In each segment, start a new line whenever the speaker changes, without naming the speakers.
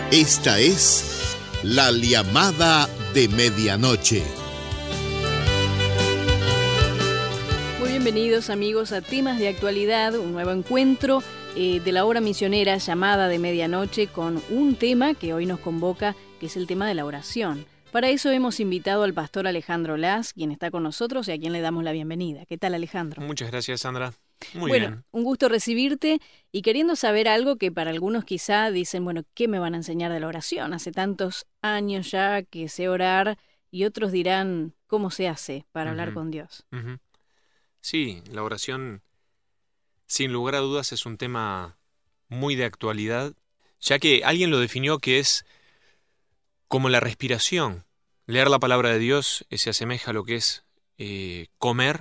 Esta es La Llamada de Medianoche.
Muy bienvenidos amigos a Temas de Actualidad, un nuevo encuentro de la hora misionera llamada de medianoche con un tema que hoy nos convoca, que es el tema de la oración. Para eso hemos invitado al pastor Alejandro Las, quien está con nosotros y a quien le damos la bienvenida. ¿Qué tal, Alejandro?
Muchas gracias, Sandra. Muy
bien.
Bueno,
un gusto recibirte y queriendo saber algo que para algunos quizá dicen, bueno, ¿qué me van a enseñar de la oración? Hace tantos años ya que sé orar y otros dirán, ¿cómo se hace para hablar con Dios?
Sí, la oración, sin lugar a dudas, es un tema muy de actualidad, ya que alguien lo definió que es como la respiración. Leer la palabra de Dios se asemeja a lo que es comer,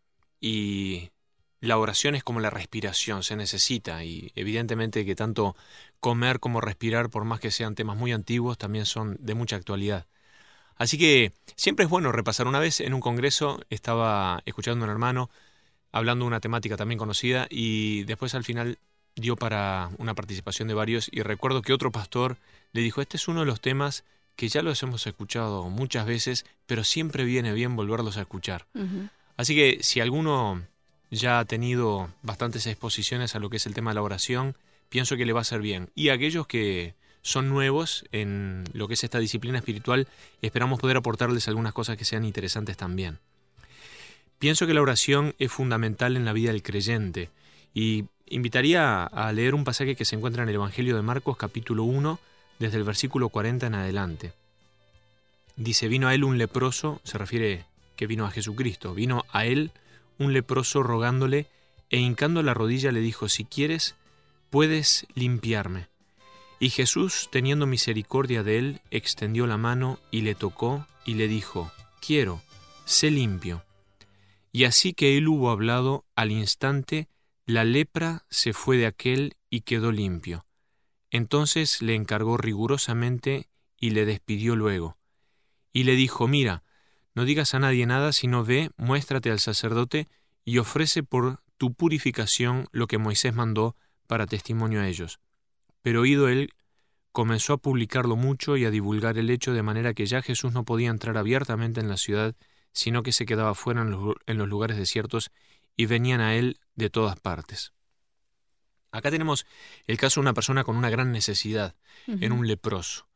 y la oración es como la respiración, se necesita, y evidentemente que tanto comer como respirar, por más que sean temas muy antiguos, también son de mucha actualidad. Así que siempre es bueno repasar. Una vez en un congreso estaba escuchando a un hermano hablando de una temática también conocida y después al final dio para una participación de varios, y recuerdo que otro pastor le dijo, este es uno de los temas que ya los hemos escuchado muchas veces, pero siempre viene bien volverlos a escuchar. Así que si alguno ya ha tenido bastantes exposiciones a lo que es el tema de la oración, pienso que le va a hacer bien. Y aquellos que son nuevos en lo que es esta disciplina espiritual, esperamos poder aportarles algunas cosas que sean interesantes también. Pienso que la oración es fundamental en la vida del creyente y invitaría a leer un pasaje que se encuentra en el Evangelio de Marcos, capítulo 1, desde el versículo 40 en adelante. Dice, vino a él un leproso, se refiere que vino a Jesucristo, vino a él un leproso rogándole e hincando la rodilla le dijo, si quieres, puedes limpiarme. Y Jesús, teniendo misericordia de él, extendió la mano y le tocó y le dijo, quiero, sé limpio. Y así que él hubo hablado, al instante, la lepra se fue de aquél y quedó limpio. Entonces le encargó rigurosamente y le despidió luego. Y le dijo, mira, no digas a nadie nada, sino ve, muéstrate al sacerdote y ofrece por tu purificación lo que Moisés mandó para testimonio a ellos. Pero oído él, comenzó a publicarlo mucho y a divulgar el hecho, de manera que ya Jesús no podía entrar abiertamente en la ciudad, sino que se quedaba fuera en los lugares desiertos, y venían a él de todas partes. Acá tenemos el caso de una persona con una gran necesidad, en un leproso.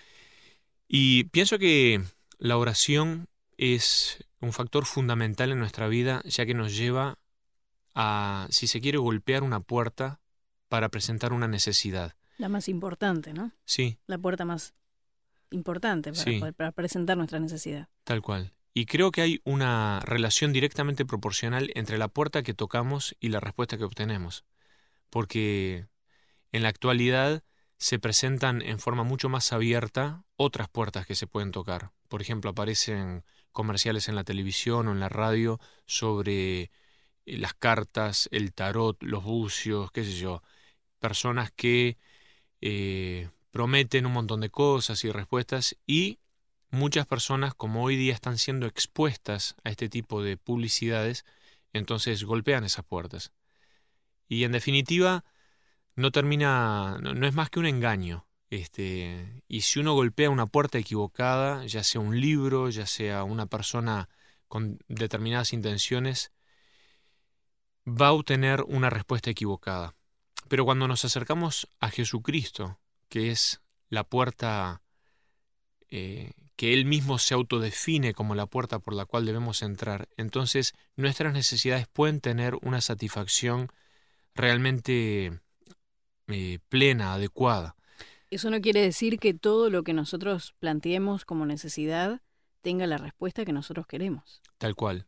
Y pienso que la oración es un factor fundamental en nuestra vida, ya que nos lleva a, si se quiere, golpear una puerta para presentar una necesidad.
La más importante, ¿no?
Sí.
La puerta más importante para presentar nuestra necesidad.
Tal cual. Y creo que hay una relación directamente proporcional entre la puerta que tocamos y la respuesta que obtenemos. Porque en la actualidad se presentan en forma mucho más abierta otras puertas que se pueden tocar. Por ejemplo, aparecen comerciales en la televisión o en la radio sobre las cartas, el tarot, los bucios, qué sé yo. Personas que prometen un montón de cosas y respuestas, y muchas personas, como hoy día están siendo expuestas a este tipo de publicidades, entonces golpean esas puertas. Y en definitiva, no es más que un engaño. Y si uno golpea una puerta equivocada, ya sea un libro, ya sea una persona con determinadas intenciones, va a obtener una respuesta equivocada. Pero cuando nos acercamos a Jesucristo, que es la puerta que Él mismo se autodefine como la puerta por la cual debemos entrar, entonces nuestras necesidades pueden tener una satisfacción realmente plena, adecuada.
Eso no quiere decir que todo lo que nosotros planteemos como necesidad tenga la respuesta que nosotros queremos.
Tal cual.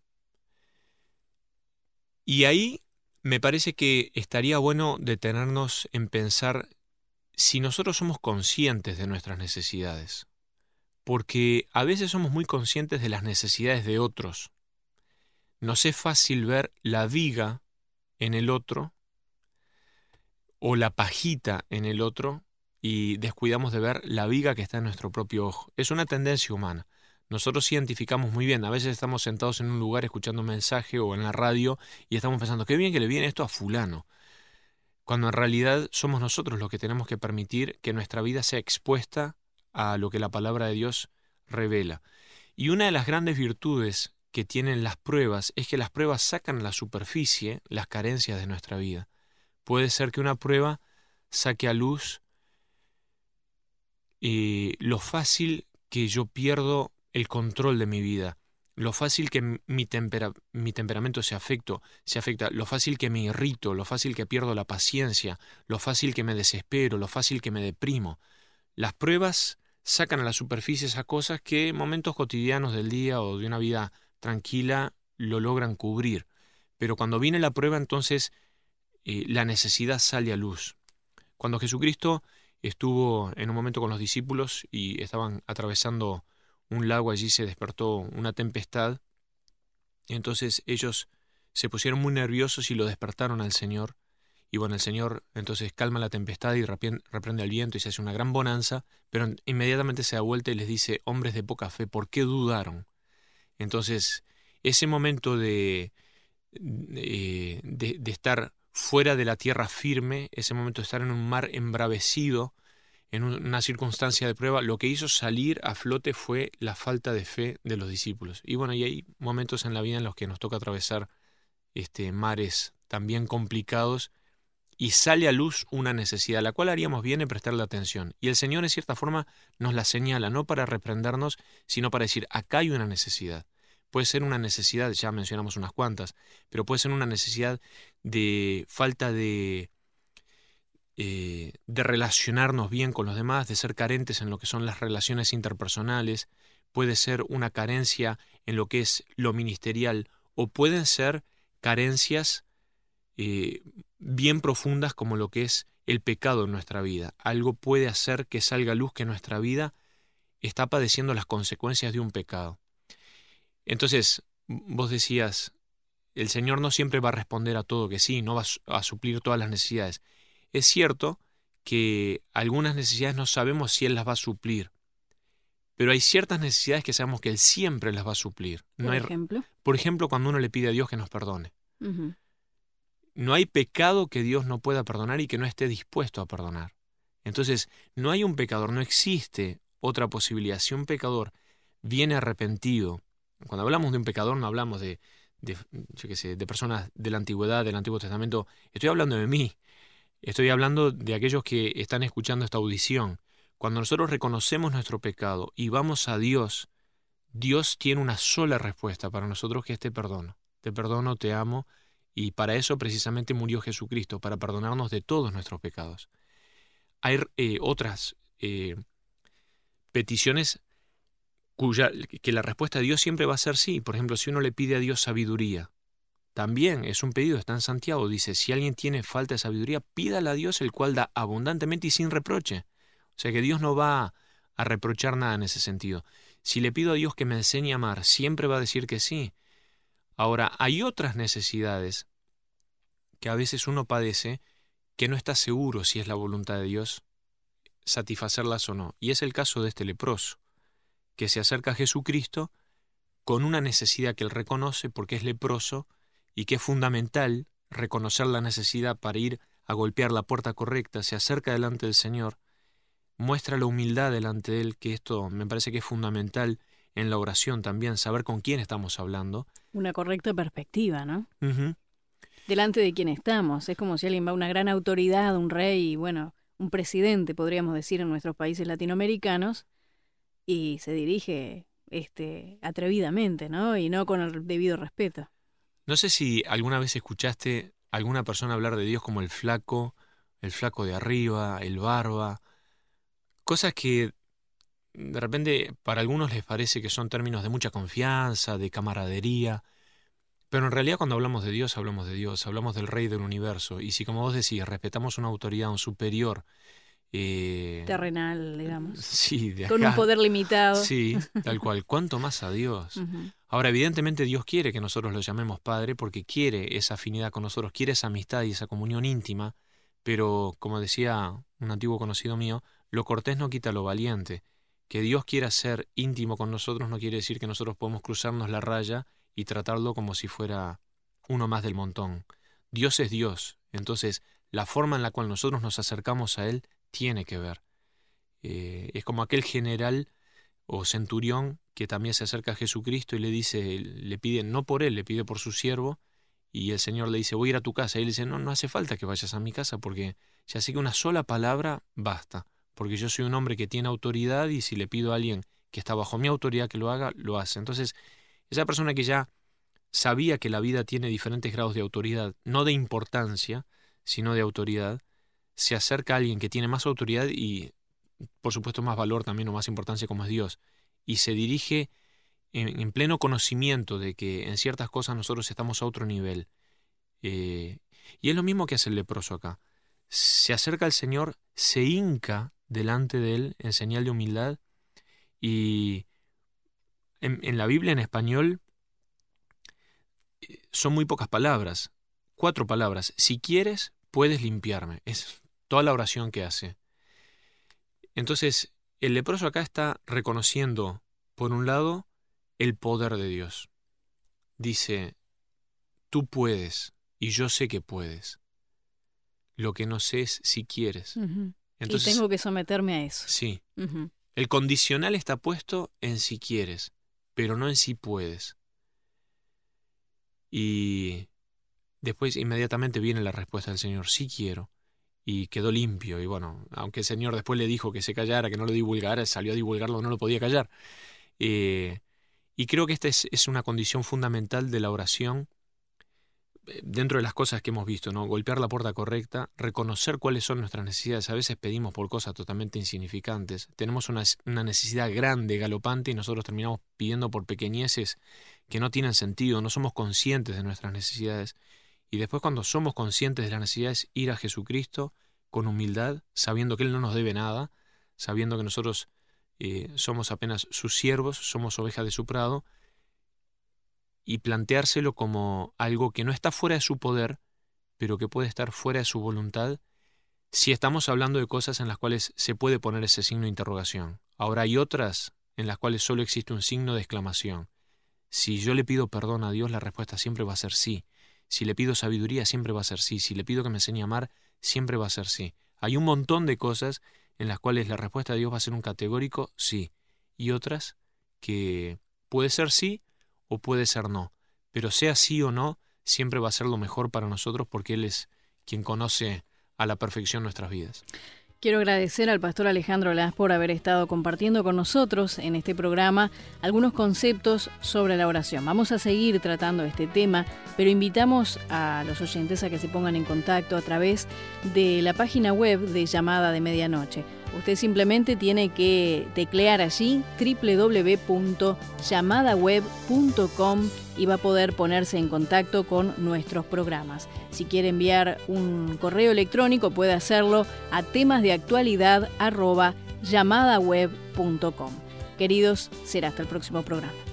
Y ahí me parece que estaría bueno detenernos en pensar si nosotros somos conscientes de nuestras necesidades. Porque a veces somos muy conscientes de las necesidades de otros. Nos es fácil ver la viga en el otro o la pajita en el otro y descuidamos de ver la viga que está en nuestro propio ojo. Es una tendencia humana. Nosotros identificamos muy bien. A veces estamos sentados en un lugar escuchando un mensaje o en la radio y estamos pensando, qué bien que le viene esto a fulano. cuando en realidad somos nosotros los que tenemos que permitir que nuestra vida sea expuesta a lo que la palabra de Dios revela. Y una de las grandes virtudes que tienen las pruebas es que las pruebas sacan a la superficie las carencias de nuestra vida. Puede ser que una prueba saque a luz lo fácil que yo pierdo el control de mi vida, lo fácil que mi temperamento se afecta, lo fácil que me irrito, lo fácil que pierdo la paciencia, lo fácil que me desespero, lo fácil que me deprimo. Las pruebas sacan a la superficie esas cosas que en momentos cotidianos del día o de una vida tranquila lo logran cubrir. Pero cuando viene la prueba, entonces la necesidad sale a luz. Cuando Jesucristo estuvo en un momento con los discípulos y estaban atravesando un lago, allí se despertó una tempestad, y entonces ellos se pusieron muy nerviosos y lo despertaron al Señor. Y bueno, el Señor entonces calma la tempestad y reprende al viento y se hace una gran bonanza, pero inmediatamente se da vuelta y les dice: hombres de poca fe, ¿por qué dudaron? Entonces, ese momento de estar fuera de la tierra firme, ese momento de estar en un mar embravecido, en una circunstancia de prueba, lo que hizo salir a flote fue la falta de fe de los discípulos. Y bueno, y hay momentos en la vida en los que nos toca atravesar mares también complicados y sale a luz una necesidad, a la cual haríamos bien en prestarle atención. Y el Señor, en cierta forma, nos la señala, no para reprendernos, sino para decir: acá hay una necesidad. Puede ser una necesidad, ya mencionamos unas cuantas, pero puede ser una necesidad de falta de relacionarnos bien con los demás, de ser carentes en lo que son las relaciones interpersonales, puede ser una carencia en lo que es lo ministerial, o pueden ser carencias bien profundas como lo que es el pecado en nuestra vida. Algo puede hacer que salga a luz que nuestra vida está padeciendo las consecuencias de un pecado. Entonces, vos decías, el Señor no siempre va a responder a todo que sí, no va a suplir todas las necesidades. Es cierto que algunas necesidades no sabemos si Él las va a suplir, pero hay ciertas necesidades que sabemos que Él siempre las va a suplir. Por ejemplo, cuando uno le pide a Dios que nos perdone.
Uh-huh.
No hay pecado que Dios no pueda perdonar y que no esté dispuesto a perdonar. Entonces, no hay un pecador, no existe otra posibilidad. Si un pecador viene arrepentido, cuando hablamos de un pecador no hablamos de personas de la antigüedad, del Antiguo Testamento, estoy hablando de mí. Estoy hablando de aquellos que están escuchando esta audición. Cuando nosotros reconocemos nuestro pecado y vamos a Dios, Dios tiene una sola respuesta para nosotros, que es: te perdono. Te perdono, te amo, y para eso precisamente murió Jesucristo, para perdonarnos de todos nuestros pecados. Hay otras peticiones que la respuesta de Dios siempre va a ser sí. Por ejemplo, si uno le pide a Dios sabiduría, también es un pedido, está en Santiago, dice: si alguien tiene falta de sabiduría, pídala a Dios, el cual da abundantemente y sin reproche. O sea que Dios no va a reprochar nada en ese sentido. Si le pido a Dios que me enseñe a amar, siempre va a decir que sí. Ahora, hay otras necesidades que a veces uno padece que no está seguro si es la voluntad de Dios satisfacerlas o no. Y es el caso de este leproso, que se acerca a Jesucristo con una necesidad que él reconoce porque es leproso, y que es fundamental reconocer la necesidad para ir a golpear la puerta correcta. Se acerca delante del Señor, muestra la humildad delante de Él, que esto me parece que es fundamental en la oración también, saber con quién estamos hablando.
Una correcta perspectiva, ¿no?
Uh-huh.
Delante de quién estamos. Es como si alguien va a una gran autoridad, un rey, bueno, un presidente, podríamos decir, en nuestros países latinoamericanos, y se dirige atrevidamente, ¿no? Y no con el debido respeto.
No sé si alguna vez escuchaste a alguna persona hablar de Dios como el flaco de arriba, el barba, cosas que de repente para algunos les parece que son términos de mucha confianza, de camaradería, pero en realidad cuando hablamos de Dios, hablamos del Rey del Universo, y si, como vos decís, respetamos una autoridad, un superior,
terrenal, digamos.
Sí, de acá.
Con un poder limitado.
Sí, tal cual. ¿Cuánto más a Dios?
Uh-huh.
Ahora, evidentemente Dios quiere que nosotros lo llamemos Padre, porque quiere esa afinidad con nosotros, quiere esa amistad y esa comunión íntima, pero, como decía un antiguo conocido mío, lo cortés no quita lo valiente. Que Dios quiera ser íntimo con nosotros no quiere decir que nosotros podemos cruzarnos la raya y tratarlo como si fuera uno más del montón. Dios es Dios, entonces la forma en la cual nosotros nos acercamos a Él tiene que ver. Es como aquel general o centurión que también se acerca a Jesucristo y le dice, le pide, no por él, le pide por su siervo, y el Señor le dice, voy a ir a tu casa. Y él dice, no hace falta que vayas a mi casa porque ya sé que una sola palabra basta, porque yo soy un hombre que tiene autoridad y si le pido a alguien que está bajo mi autoridad que lo haga, lo hace. Entonces, esa persona que ya sabía que la vida tiene diferentes grados de autoridad, no de importancia, sino de autoridad, se acerca a alguien que tiene más autoridad y, por supuesto, más valor también o más importancia como es Dios, y se dirige en pleno conocimiento de que en ciertas cosas nosotros estamos a otro nivel. Y es lo mismo que hace el leproso acá. Se acerca al Señor, se hinca delante de Él en señal de humildad, y en la Biblia en español son muy pocas palabras, 4 palabras. Si quieres, puedes limpiarme. Es toda la oración que hace. Entonces, el leproso acá está reconociendo, por un lado, el poder de Dios. Dice, tú puedes, y yo sé que puedes. Lo que no sé es si quieres.
Uh-huh.
Entonces,
y tengo que someterme a eso.
Sí.
Uh-huh.
El condicional está puesto en si quieres, pero no en si puedes. Y después inmediatamente viene la respuesta del Señor, sí quiero. Y quedó limpio. Y bueno, aunque el Señor después le dijo que se callara, que no lo divulgara, salió a divulgarlo, no lo podía callar. Y creo que esta es una condición fundamental de la oración, dentro de las cosas que hemos visto, ¿no? Golpear la puerta correcta, reconocer cuáles son nuestras necesidades. A veces pedimos por cosas totalmente insignificantes. Tenemos una necesidad grande, galopante, y nosotros terminamos pidiendo por pequeñeces que no tienen sentido. No somos conscientes de nuestras necesidades. Y después, cuando somos conscientes de las necesidades, ir a Jesucristo con humildad, sabiendo que Él no nos debe nada, sabiendo que nosotros somos apenas sus siervos, somos ovejas de su prado, y planteárselo como algo que no está fuera de su poder, pero que puede estar fuera de su voluntad, si estamos hablando de cosas en las cuales se puede poner ese signo de interrogación. Ahora hay otras en las cuales solo existe un signo de exclamación. Si yo le pido perdón a Dios, la respuesta siempre va a ser sí. Si le pido sabiduría, siempre va a ser sí. Si le pido que me enseñe a amar, siempre va a ser sí. Hay un montón de cosas en las cuales la respuesta de Dios va a ser un categórico sí. Y otras que puede ser sí o puede ser no. Pero sea sí o no, siempre va a ser lo mejor para nosotros porque Él es quien conoce a la perfección nuestras vidas.
Quiero agradecer al pastor Alejandro Laz por haber estado compartiendo con nosotros en este programa algunos conceptos sobre la oración. Vamos a seguir tratando este tema, pero invitamos a los oyentes a que se pongan en contacto a través de la página web de Llamada de Medianoche. Usted simplemente tiene que teclear allí www.llamadaweb.com y va a poder ponerse en contacto con nuestros programas. Si quiere enviar un correo electrónico, puede hacerlo a temasdeactualidad@llamadaweb.com. Queridos, será hasta el próximo programa.